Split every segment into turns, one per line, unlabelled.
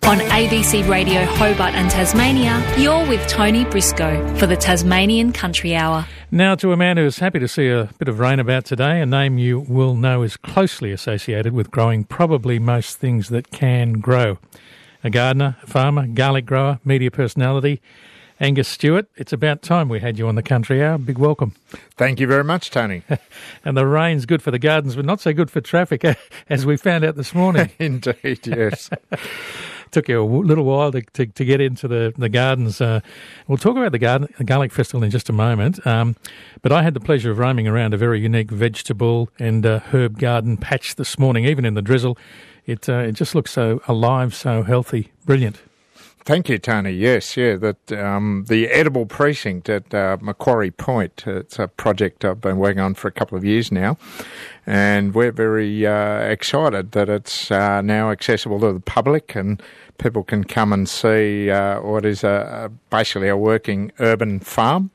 On ABC Radio Hobart and Tasmania, you're with Tony Briscoe for the Tasmanian Country Hour.
Now to a man who is happy to see a bit of rain about today, a name you will know is closely associated with growing probably most things that can grow. A gardener, a farmer, garlic grower, media personality, Angus Stewart. It's about time we had you on the Country Hour. Big welcome.
Thank you very much, Tony.
And the rain's good for the gardens, but not so good for traffic, as we found out this morning.
Indeed, yes.
Took you a little while to get into the gardens. We'll talk about the Garlic Festival in just a moment. But I had the pleasure of roaming around a very unique vegetable and herb garden patch this morning, even in the drizzle. It just looks so alive, so healthy, brilliant.
Thank you, Tony. Yes, the edible precinct at Macquarie Point. It's a project I've been working on for a couple of years now, and we're very excited that it's now accessible to the public and people can come and see what is basically a working urban farm.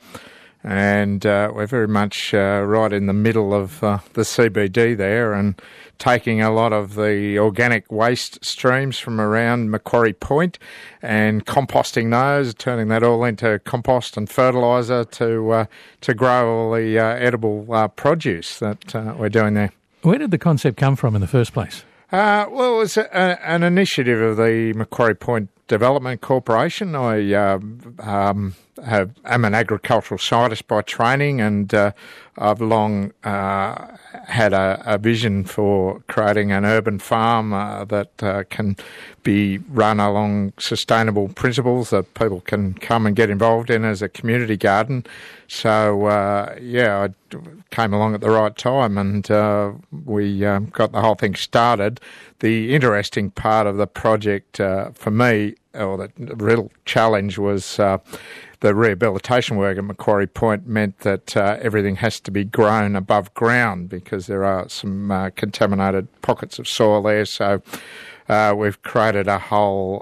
And we're very much right in the middle of the CBD there, and taking a lot of the organic waste streams from around Macquarie Point and composting those, turning that all into compost and fertiliser to grow all the edible produce that we're doing there.
Where did the concept come from in the first place?
Well, it was an initiative of the Macquarie Point Development Corporation. I am an agricultural scientist by training, and I've long had a vision for creating an urban farm that can be run along sustainable principles that people can come and get involved in as a community garden. So, I came along at the right time, and we got the whole thing started. The interesting part of the project for me, or the real challenge, was the rehabilitation work at Macquarie Point meant that everything has to be grown above ground because there are some contaminated pockets of soil there. So we've created a whole,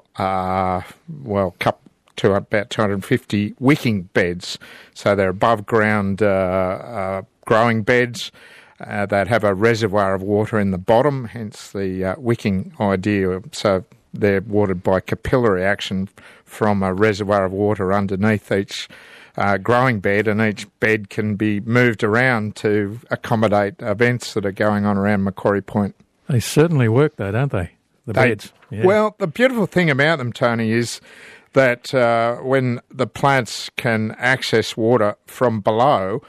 to about 250 wicking beds. So they're above ground growing beds that have a reservoir of water in the bottom, hence the wicking idea. So they're watered by capillary action from a reservoir of water underneath each growing bed, and each bed can be moved around to accommodate events that are going on around Macquarie Point.
They certainly work though, don't they? The beds. Yeah.
Well, the beautiful thing about them, Tony, is that when the plants can access water from below,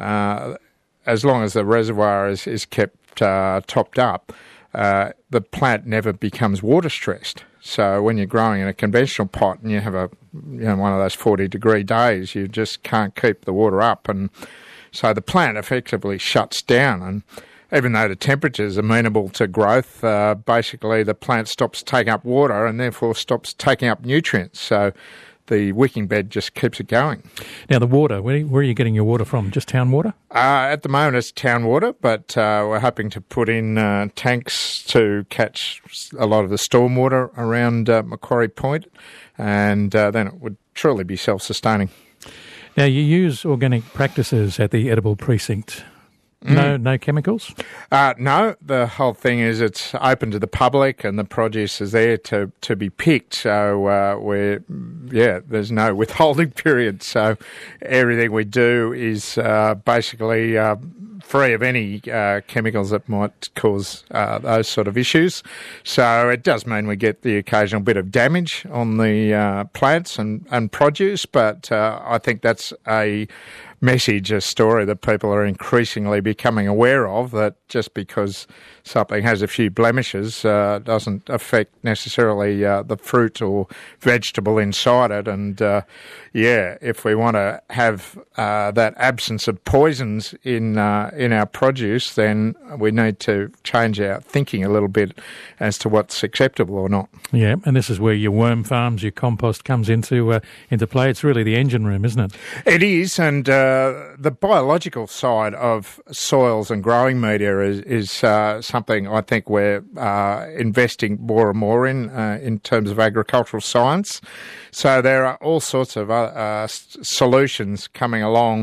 as long as the reservoir is kept topped up, the plant never becomes water stressed. So when you're growing in a conventional pot and you have one of those 40-degree days, you just can't keep the water up, and so the plant effectively shuts down. And even though the temperature is amenable to growth, basically the plant stops taking up water and therefore stops taking up nutrients. So the wicking bed just keeps it going.
Now, the water, where are you getting your water from? Just town water?
At the moment, it's town water, but we're hoping to put in tanks to catch a lot of the stormwater around Macquarie Point, and then it would truly be self-sustaining.
Now, you use organic practices at the Edible Precinct. No chemicals?
No, the whole thing is it's open to the public and the produce is there to be picked. So there's no withholding period. So everything we do is basically free of any chemicals that might cause those sort of issues. So it does mean we get the occasional bit of damage on the plants and produce, but I think that's a message, a story that people are increasingly becoming aware of, that just because something has a few blemishes doesn't affect necessarily the fruit or vegetable inside it. And if we want to have that absence of poisons in our produce, then we need to change our thinking a little bit as to what's acceptable or not.
Yeah, and this is where your worm farms, your compost comes into play. It's really the engine room, isn't it?
It is, and the biological side of soils and growing media is something I think we're investing more and more in terms of agricultural science. So there are all sorts of solutions coming along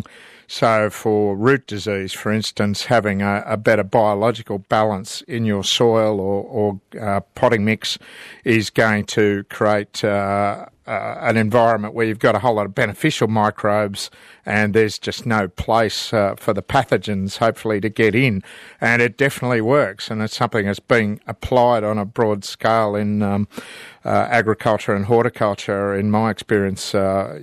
So for root disease, for instance, having a better biological balance in your soil or potting mix is going to create an environment where you've got a whole lot of beneficial microbes, and there's just no place for the pathogens, hopefully, to get in. And it definitely works, and it's something that's being applied on a broad scale in agriculture and horticulture, in my experience,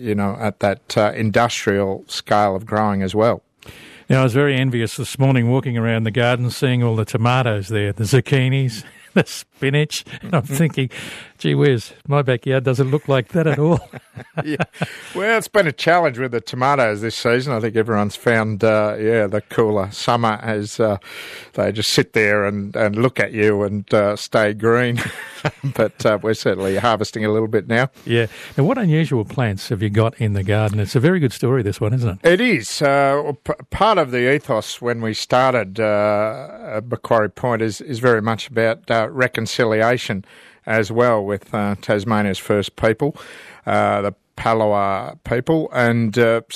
at that industrial scale of growing as well.
Now, I was very envious this morning walking around the garden, seeing all the tomatoes there, the zucchinis, the spinach, and I'm thinking, gee whiz, my backyard doesn't look like that at all.
Yeah. Well, it's been a challenge with the tomatoes this season. I think everyone's found, the cooler summer as they just sit there and look at you and stay green. But we're certainly harvesting a little bit now.
Yeah. Now, what unusual plants have you got in the garden? It's a very good story, this one, isn't it?
It is. Part of the ethos when we started Macquarie Point is very much about reconciliation as well with Tasmania's First People, the Palawa people. And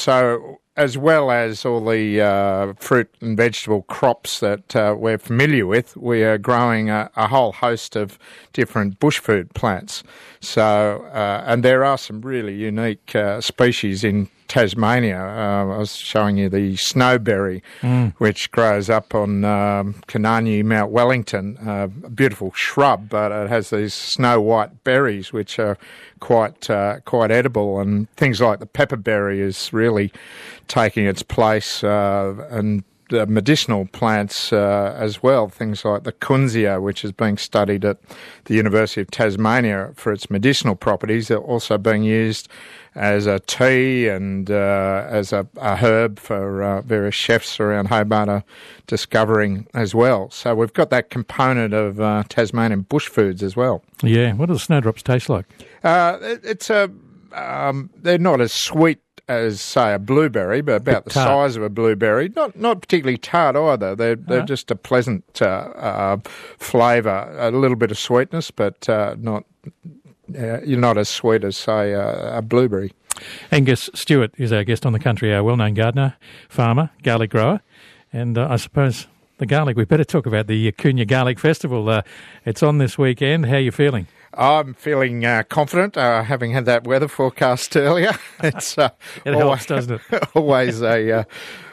so as well as all the fruit and vegetable crops that we're familiar with, we are growing a whole host of different bush food plants. So, and there are some really unique species in Tasmania. I was showing you the snowberry, which grows up on Kanani, Mount Wellington, a beautiful shrub, but it has these snow white berries, which are quite edible, and things like the pepperberry is really taking its place, and the medicinal plants as well, things like the Kunzia, which is being studied at the University of Tasmania for its medicinal properties, are also being used as a tea and as a herb for various chefs around Hobart are discovering as well. So we've got that component of Tasmanian bush foods as well. Yeah.
What do the snowdrops taste like?
They're not as sweet as, say, a blueberry, but about the size of a blueberry. Not particularly tart either. They're just a pleasant flavour, a little bit of sweetness, but not you're not as sweet as, say, a blueberry.
Angus Stewart is our guest on the Country Hour, well-known gardener, farmer, garlic grower, and I suppose the garlic. We better talk about the Coonya Garlic Festival. It's on this weekend. How are you feeling?
I'm feeling confident, having had that weather forecast earlier. It's
it helps, doesn't it?
Always a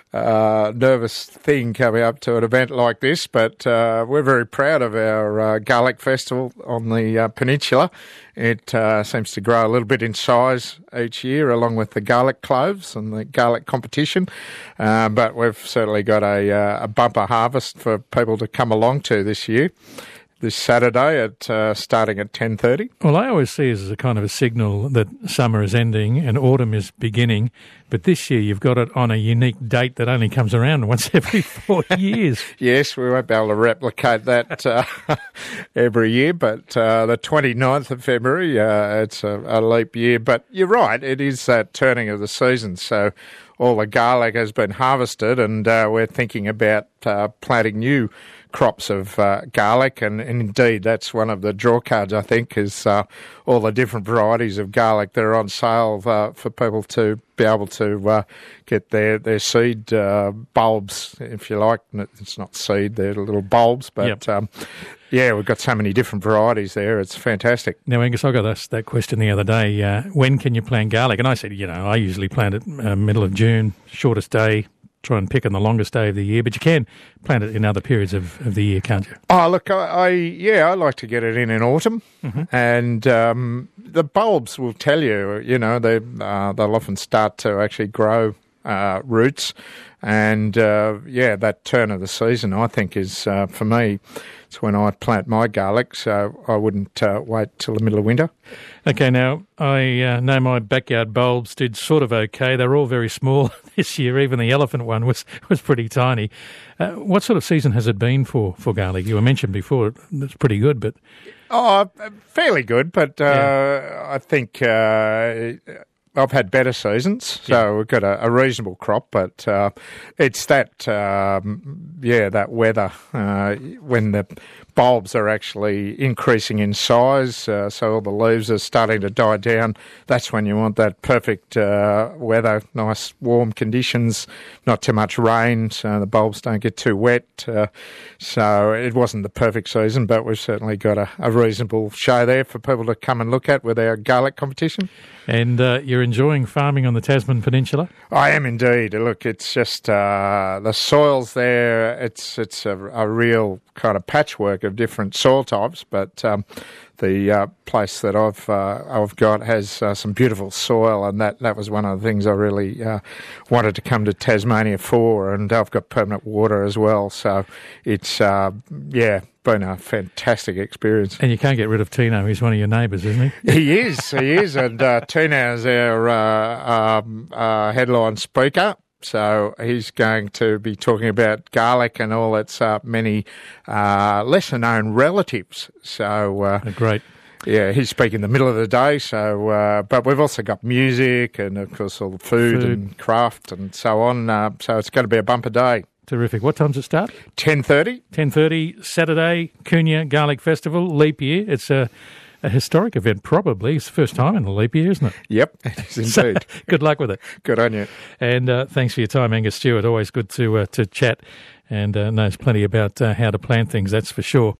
nervous thing coming up to an event like this, but we're very proud of our garlic festival on the peninsula. It seems to grow a little bit in size each year, along with the garlic cloves and the garlic competition. But we've certainly got a bumper harvest for people to come along to this year. This Saturday starting at 10:30.
Well, I always see it as a kind of a signal that summer is ending and autumn is beginning. But this year you've got it on a unique date that only comes around once every 4 years.
Yes, we won't be able to replicate that every year, but the 29th of February, it's a leap year. But you're right, it is that turning of the season. So all the garlic has been harvested, and we're thinking about planting new crops of garlic, and indeed that's one of the draw cards, I think, is all the different varieties of garlic that are on sale for people to be able to get their seed bulbs, if you like. It's not seed, they're little bulbs, but yeah, we've got so many different varieties there. It's fantastic.
Now, Angus, I got asked that question the other day. When can you plant garlic? And I said, I usually plant it middle of June, shortest day. Try and pick on the longest day of the year, but you can plant it in other periods of the year, can't you?
Oh, look, I like to get it in autumn, and the bulbs will tell you, they'll often start to actually grow roots, and that turn of the season, I think, is for me, it's when I plant my garlic, so I wouldn't wait till the middle of winter.
Okay, now, I know my backyard bulbs did sort of okay. They're all very small this year. Even the elephant one was pretty tiny. What sort of season has it been for garlic? You were mentioned before, it's pretty good, but...
Oh, fairly good, but I think I've had better seasons, so we've got a reasonable crop, but it's that, that weather when the bulbs are actually increasing in size, so all the leaves are starting to die down. That's when you want that perfect weather, nice warm conditions, not too much rain, so the bulbs don't get too wet. So it wasn't the perfect season, but we've certainly got a reasonable show there for people to come and look at with our garlic competition.
And you're enjoying farming on the Tasman Peninsula?
I am indeed. Look, it's just the soils there. It's a real kind of patchwork of different soil types, but the place that I've got has some beautiful soil, and that was one of the things I really wanted to come to Tasmania for. And I've got permanent water as well, so it's been a fantastic experience.
And you can't get rid of Tino. He's one of your neighbours, isn't he?
He is, and Tino is our headline speaker. So he's going to be talking about garlic and all its many lesser-known relatives. So
great.
Yeah, he's speaking in the middle of the day. So, but we've also got music and, of course, all the food and craft and so on. So it's going to be a bumper day.
Terrific. What time does it start?
10:30.
10:30, Saturday, Coonya Garlic Festival, leap year. It's a historic event, probably. It's the first time in the leap year, isn't it?
Yep, it is indeed.
Good luck with it.
Good on you.
And thanks for your time, Angus Stewart. Always good to chat, and knows plenty about how to plant things, that's for sure.